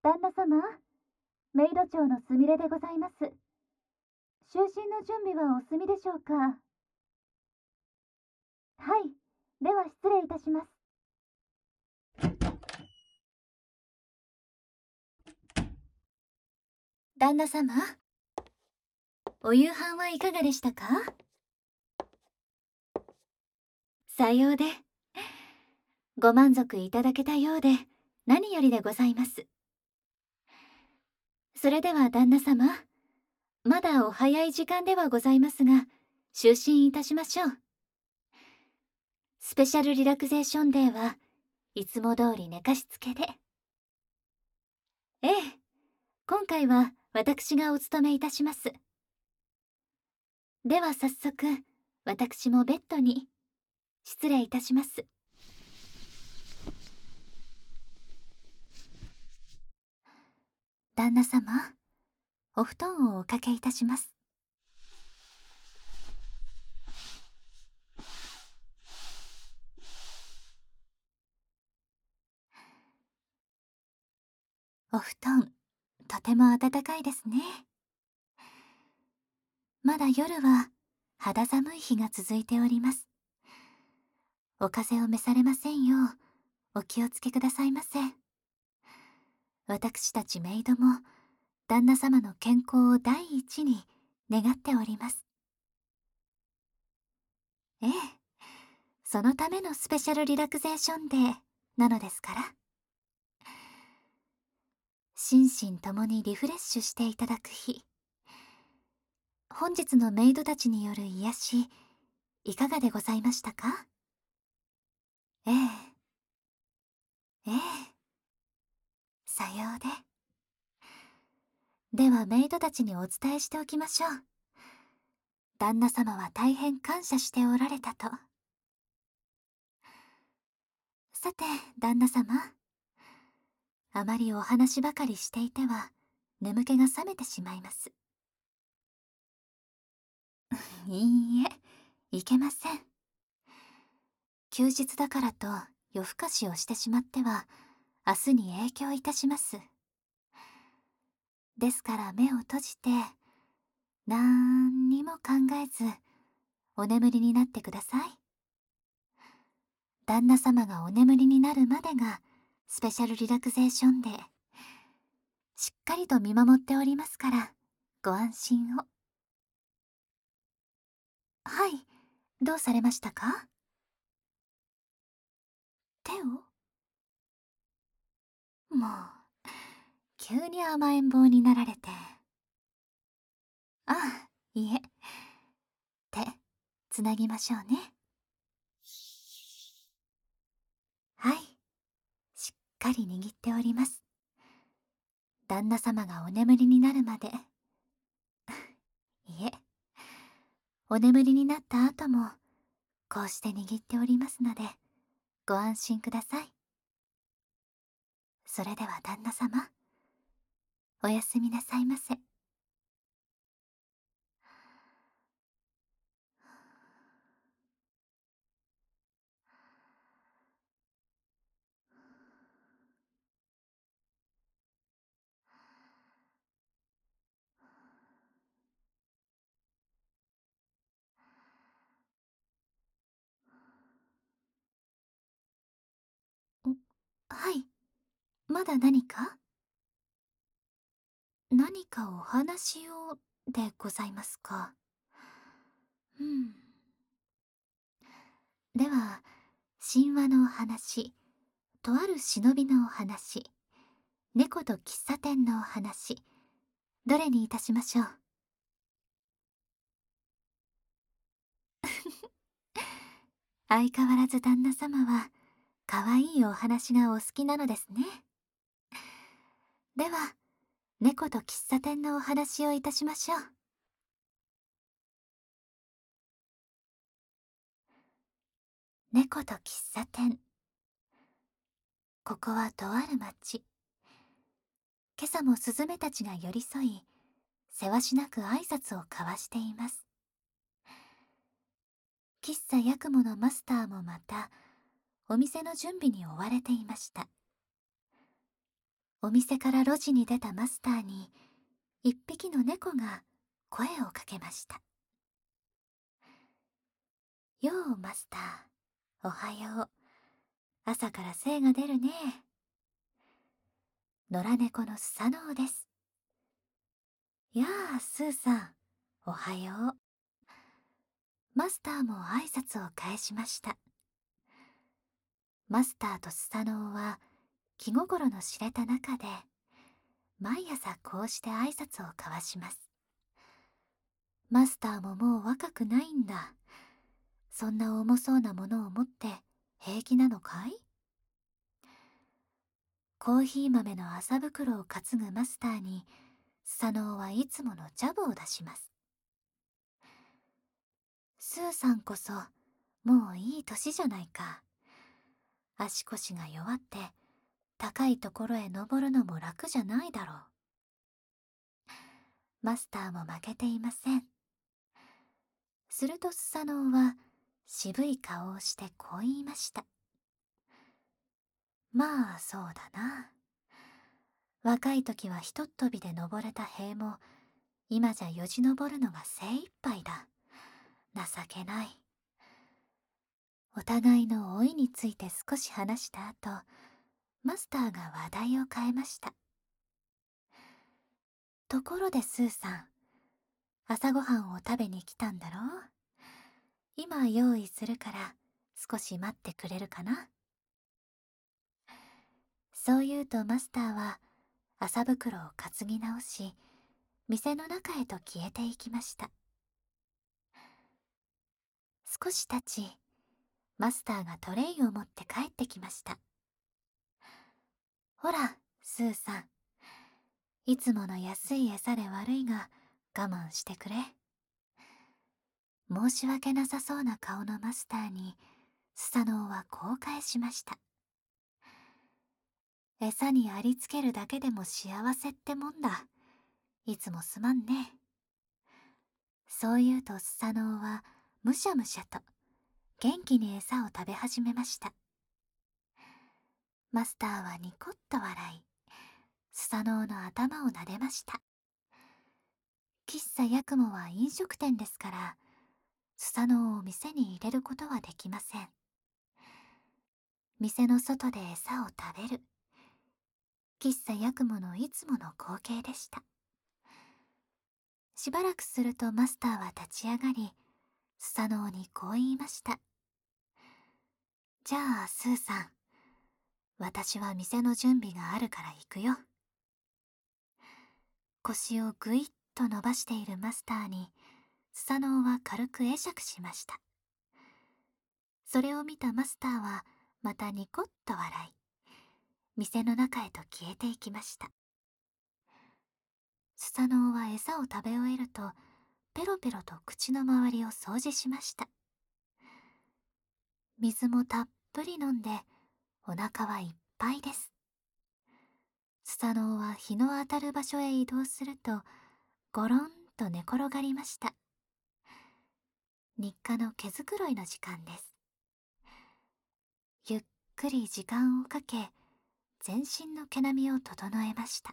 旦那様、メイド長のすみれでございます。就寝の準備はお済みでしょうか？はい、では失礼いたします。旦那様、お夕飯はいかがでしたか？さようで。ご満足いただけたようで何よりでございます。それでは旦那様、まだお早い時間ではございますが、就寝いたしましょう。スペシャルリラクゼーションデーはいつも通り寝かしつけで。ええ、今回は私がお務めいたします。では早速、私もベッドに。失礼いたします。旦那様、お布団をおかけいたします。お布団、とても暖かいですね。まだ夜は肌寒い日が続いております。お風邪を召されませんよう、お気をつけくださいませ。私たちメイドも、旦那様の健康を第一に願っております。ええ、そのためのスペシャルリラクゼーションデーなのですから。心身ともにリフレッシュしていただく日。本日のメイドたちによる癒し、いかがでございましたか？ええ、ええ、さようで。ではメイドたちにお伝えしておきましょう。旦那様は大変感謝しておられたと。さて、旦那様。あまりお話ばかりしていては、眠気が覚めてしまいます。いいえ、いけません。休日だからと夜更かしをしてしまっては、明日に影響いたします。ですから目を閉じて、なんにも考えず、お眠りになってください。旦那様がお眠りになるまでが、スペシャルリラクゼーションで、しっかりと見守っておりますから、ご安心を。はい、どうされましたか？手を？もう、急に甘えん坊になられて。ああ、いえ。手、つなぎましょうね。はい。しっかり握っております。旦那様がお眠りになるまで。いえ。お眠りになった後も、こうして握っておりますので、ご安心ください。それでは旦那様、おやすみなさいませ。はい。まだ何か？何かお話をでございますか？うん。では、神話のお話、とある忍びのお話、猫と喫茶店のお話、どれにいたしましょう？相変わらず旦那様は、かわいいお話がお好きなのですね。では、猫と喫茶店のお話をいたしましょう。猫と喫茶店。ここはとある町。今朝もスズメたちが寄り添い、せわしなく挨拶を交わしています。喫茶八雲のマスターもまた、お店の準備に追われていました。 お店から路地に出たマスターに一匹の猫が声をかけました。ようマスター、おはよう。朝から精が出るね。野良猫のスサノオです。やあ、スーさん、おはよう。マスターも挨拶を返しました。マスターとスサノオは気心の知れた中で、毎朝こうして挨拶を交わします。マスターももう若くないんだ。そんな重そうなものを持って平気なのかい？コーヒー豆の麻袋を担ぐマスターに、スサノオはいつものジャブを出します。スーさんこそ、もういい年じゃないか。足腰が弱って、高いところへ登るのも楽じゃないだろう。マスターも負けていません。するとスサノオは、渋い顔をしてこう言いました。まあ、そうだな。若い時はひとっ飛びで登れた塀も、今じゃよじ登るのが精一杯だ。情けない。お互いの老いについて少し話した後、マスターが話題を変えました。ところでスーさん、朝ごはんを食べに来たんだろう？今用意するから少し待ってくれるかな？そう言うとマスターは麻袋を担ぎ直し、店の中へと消えていきました。少し経ち、マスターがトレイを持って帰ってきました。ほら、スーさん。いつもの安い餌で悪いが我慢してくれ。申し訳なさそうな顔のマスターに、スサノオはこう返しました。餌にありつけるだけでも幸せってもんだ。いつもすまんね。そう言うとスサノオはむしゃむしゃと元気に餌を食べ始めました。マスターはニコッと笑い、スサノオの頭を撫でました。喫茶ヤクモは飲食店ですから、スサノオを店に入れることはできません。店の外で餌を食べる。喫茶ヤクモのいつもの光景でした。しばらくするとマスターは立ち上がり、スサノオにこう言いました。じゃあ、スーさん。私は店の準備があるから行くよ。腰をぐいっと伸ばしているマスターに、スサノオは軽く会釈しました。それを見たマスターはまたニコッと笑い、店の中へと消えていきました。スサノオは餌を食べ終えると、ペロペロと口の周りを掃除しました。水もたっぷり飲んで、お腹はいっぱいです。スサノオは日の当たる場所へ移動すると、ゴロンと寝転がりました。日課の毛づくろいの時間です。ゆっくり時間をかけ、全身の毛並みを整えました。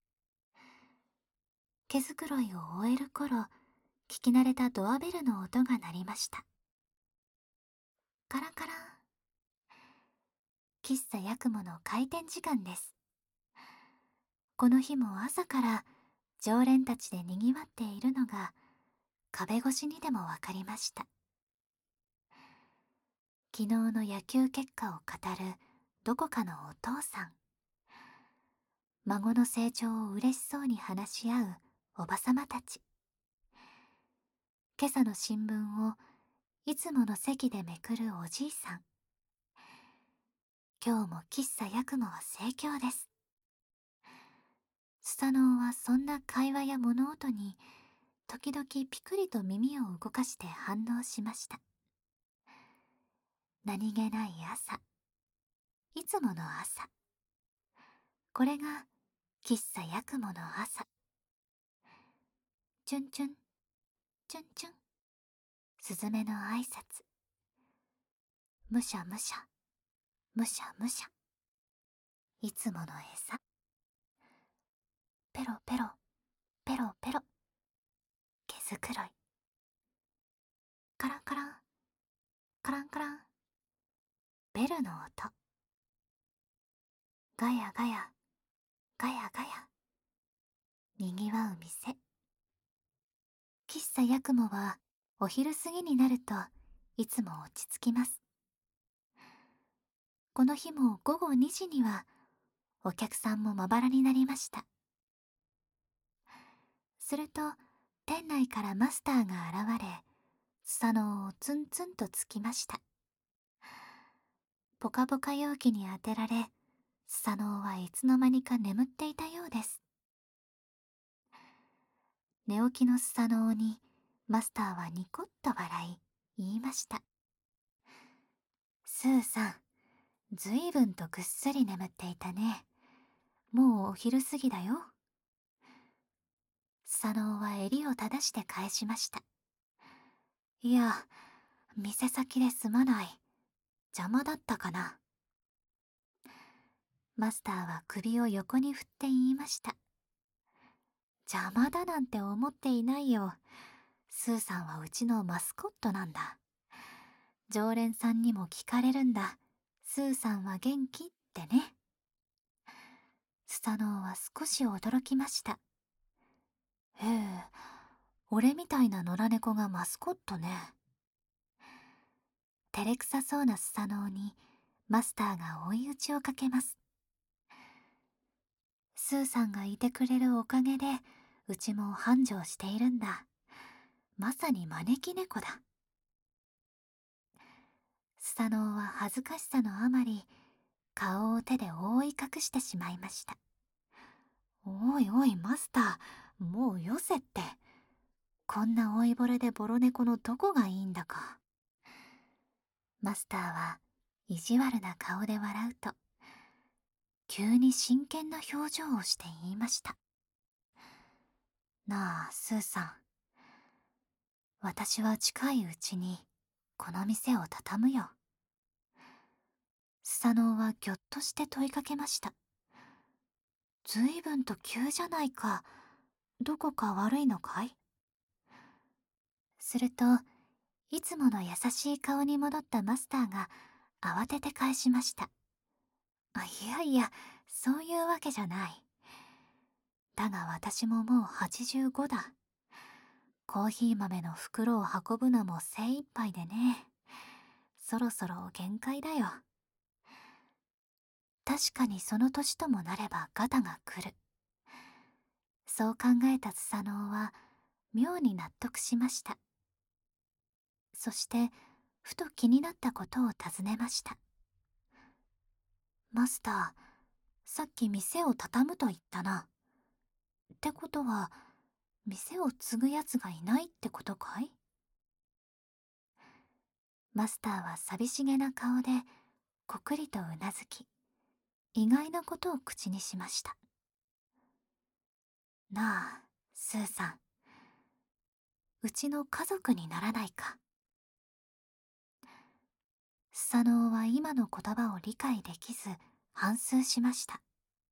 毛づくろいを終える頃、聞き慣れたドアベルの音が鳴りました。カラカラ。喫茶ヤクモの開店時間です。この日も朝から常連たちでにぎわっているのが壁越しにでもわかりました。昨日の野球結果を語るどこかのお父さん。孫の成長を嬉しそうに話し合うおばさまたち。今朝の新聞をいつもの席でめくるおじいさん。今日も喫茶ヤクモは盛況です。スサノオはそんな会話や物音に時々ピクリと耳を動かして反応しました。何気ない朝、いつもの朝。これが喫茶ヤクモの朝。チュンチュン、チュンチュン。スズメの挨拶。むしゃむしゃ、むしゃむしゃ。いつもの餌。 ペロペロ、ペロペロ。毛づくろい。カランカラン、カランカラン。ベルの音。ガヤガヤ、ガヤガヤ。にぎわう店。喫茶やくもはお昼過ぎになるといつも落ち着きます。この日も午後2時にはお客さんもまばらになりました。すると店内からマスターが現れ、スサノオをツンツンとつきました。ポカポカ陽気に当てられ、スサノオはいつの間にか眠っていたようです。寝起きのスサノオにマスターはニコッと笑い言いました。スーさん、ずいぶんとぐっすり眠っていたね。もうお昼過ぎだよ。スサノオは襟を正して返しました。いや、店先ですまない。邪魔だったかな。マスターは首を横に振って言いました。邪魔だなんて思っていないよ。スーさんはうちのマスコットなんだ。常連さんにも聞かれるんだ。スーさんは元気ってね。スサノオは少し驚きました。へえ、俺みたいな野良猫がマスコットね。照れくさそうなスサノオにマスターが追い打ちをかけます。スーさんがいてくれるおかげでうちも繁盛しているんだ。まさに招き猫だ。スサノオは恥ずかしさのあまり顔を手で覆い隠してしまいました。おいおいマスター、もうよせって。こんな老いぼれでボロ猫のどこがいいんだか。マスターは意地悪な顔で笑うと、急に真剣な表情をして言いました。なあ、スーさん。私は近いうちにこの店を畳むよ。スサノオはぎょっとして問いかけました。ずいぶんと急じゃないか。どこか悪いのかい？すると、いつもの優しい顔に戻ったマスターが慌てて返しました。いやいや、そういうわけじゃない。だが私ももう85だ。コーヒー豆の袋を運ぶのも精一杯でね。そろそろ限界だよ。確かにその年ともなればガタが来る。そう考えたスサノオは妙に納得しました。そしてふと気になったことを尋ねました。マスター、さっき店を畳むと言ったな。ってことは店を継ぐやつがいないってことかい？マスターは寂しげな顔でこくりとうなずき、意外なことを口にしました。なあ、スーさん。うちの家族にならないか。スサノオは今の言葉を理解できず反芻しました。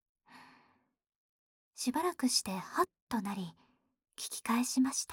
しばらくしてハッとなり聞き返しました。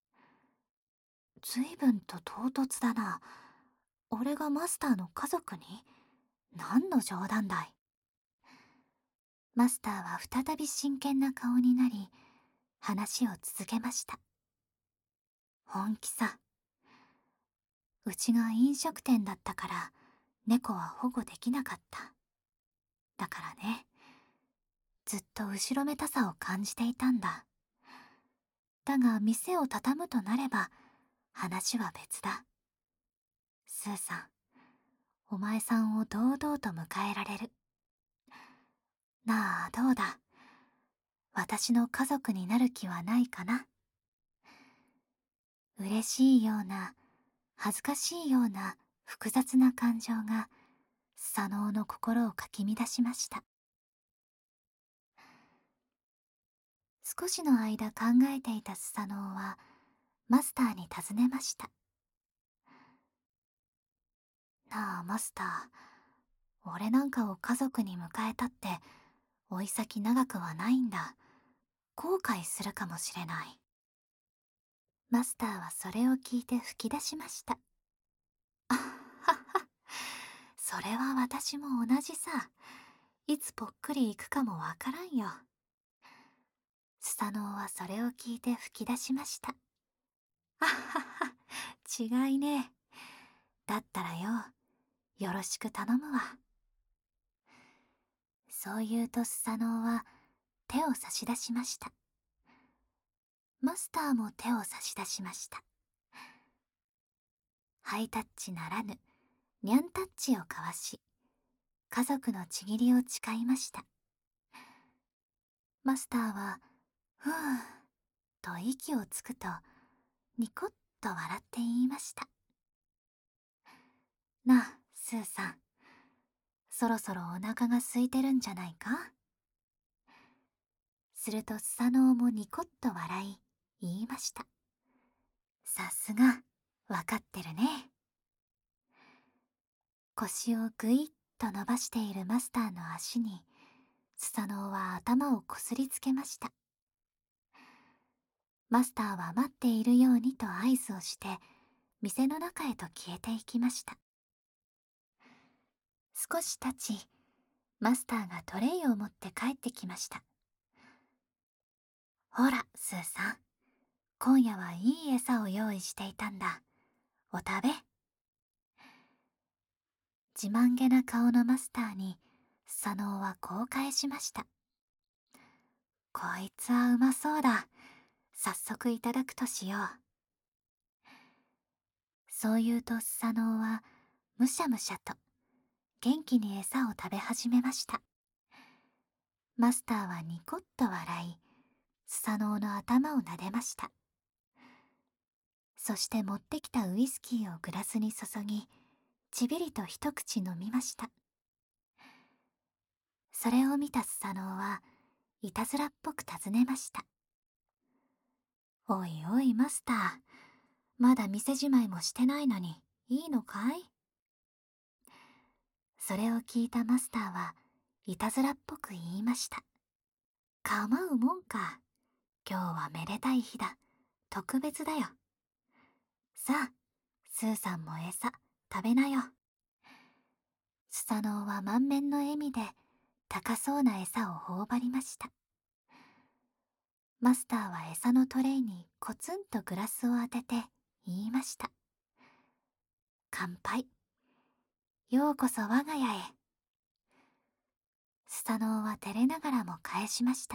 ずいぶんと唐突だな。俺がマスターの家族に？何の冗談だい。マスターは再び真剣な顔になり話を続けました。本気さ。うちが飲食店だったから猫は保護できなかった。だからね、ずっと後ろめたさを感じていたんだ。だが店を畳むとなれば話は別だ。スーさん、お前さんを堂々と迎えられる。なあ、どうだ。私の家族になる気はないかな。嬉しいような、恥ずかしいような複雑な感情がスサノオの心をかき乱しました。少しの間考えていたスサノオはマスターに尋ねました。なあマスター、俺なんかを家族に迎えたって追い先長くはないんだ。 後悔するかもしれない。マスターはそれを聞いて吹き出しました。あはは。それは私も同じさ。いつぽっくりいくかもわからんよ。スサノオはそれを聞いて吹き出しました。あはは。違いね。だったらよ、よろしく頼むわ。そう言うとスサノオは手を差し出しました。マスターも手を差し出しました。ハイタッチならぬニャンタッチを交わし、家族のちぎりを誓いました。マスターはふーと息をつくとニコッと笑って言いました。なあ、スーさん、そろそろお腹が空いてるんじゃないか。するとスサノオもニコッと笑い言いました。さすが、わかってるね。腰をぐいっと伸ばしているマスターの足にスサノオは頭をこすりつけました。マスターは待っているようにと合図をして店の中へと消えていきました。少し経ち、マスターがトレイを持って帰ってきました。ほら、スーさん、今夜はいい餌を用意していたんだ。お食べ。自慢げな顔のマスターにスサノオはこう返しました。こいつはうまそうだ。早速いただくとしよう。そう言うとスサノオはむしゃむしゃと元気に餌を食べ始めました。マスターはニコッと笑い、スサノオの頭を撫でました。そして持ってきたウイスキーをグラスに注ぎ、ちびりと一口飲みました。それを見たスサノオはいたずらっぽく尋ねました。おいおいマスター、まだ店じまいもしてないのにいいのかい。それを聞いたマスターはいたずらっぽく言いました。構うもんか。今日はめでたい日だ。特別だよ。さあ、スーさんも餌食べなよ。スサノオは満面の笑みで高そうな餌を頬張りました。マスターは餌のトレイにコツンとグラスを当てて言いました。乾杯。ようこそ我が家へ。スサノオは照れながらも返しました。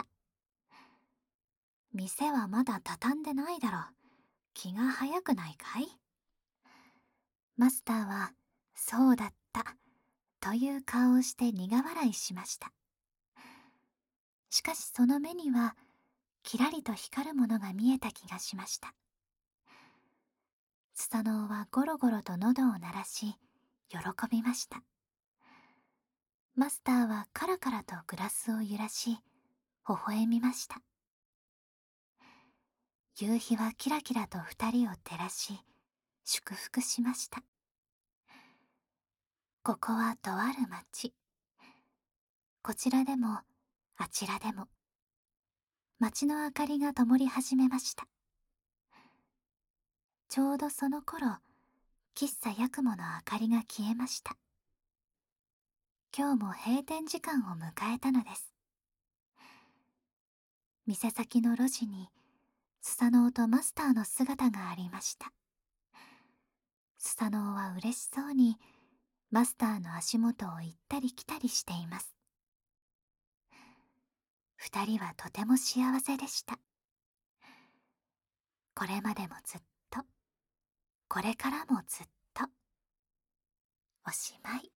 店はまだ畳んでないだろう。気が早くないかい。マスターはそうだったという顔をして苦笑いしました。しかしその目にはキラリと光るものが見えた気がしました。スサノオはゴロゴロと喉を鳴らし喜びました。マスターはカラカラとグラスを揺らし微笑みました。夕日はキラキラと二人を照らし祝福しました。ここはとある町。こちらでもあちらでも町の明かりが灯り始めました。ちょうどその頃、喫茶八雲の明かりが消えました。今日も閉店時間を迎えたのです。店先の路地にスサノオとマスターの姿がありました。スサノオは嬉しそうにマスターの足元を行ったり来たりしています。二人はとても幸せでした。これまでもずっと、これからもずっと。おしまい。